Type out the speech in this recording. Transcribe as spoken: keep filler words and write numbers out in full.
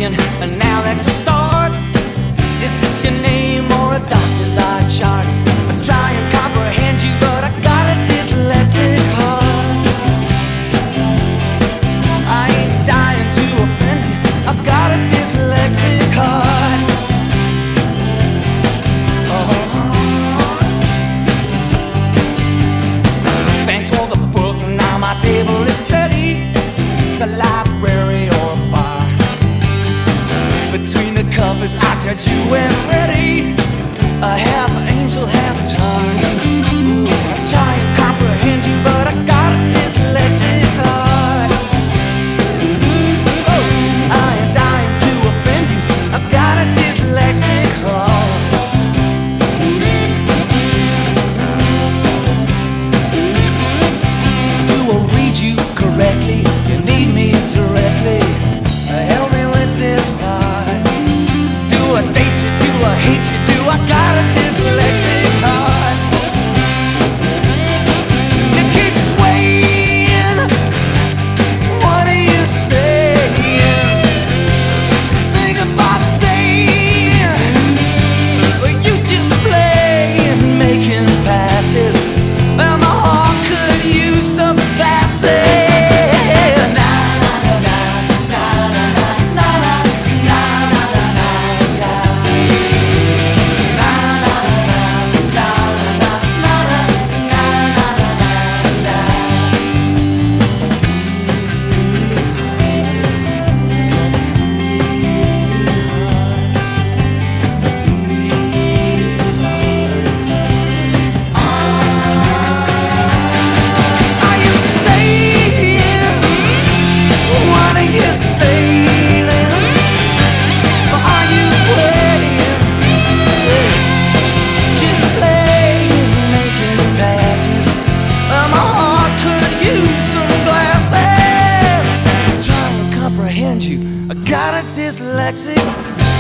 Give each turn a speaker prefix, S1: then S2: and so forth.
S1: thinking, and now that's a start. Is this your name or a doctor's eye chart? I try and comprehend you, but I got a dyslexic heart. I ain't dying to offend you, I've got a dyslexic heart. Oh. Thanks for the book, now my table is ready. It's a library or a bar. Between the covers I judge you when ready. A half angel, half time. Ooh, I try and comprehend you, but I got a dyslexic heart. Oh, I am dying to offend you, I've got a dyslexic heart. Do I read you correctly? You need me directly. Help me with this part. Do I date you? Do I hate you? Do I got a dyslexic heart? You keep swaying. What are you saying? Think about staying, or you just playing, making passes. Well, my heart could use some glasses. I got a dyslexic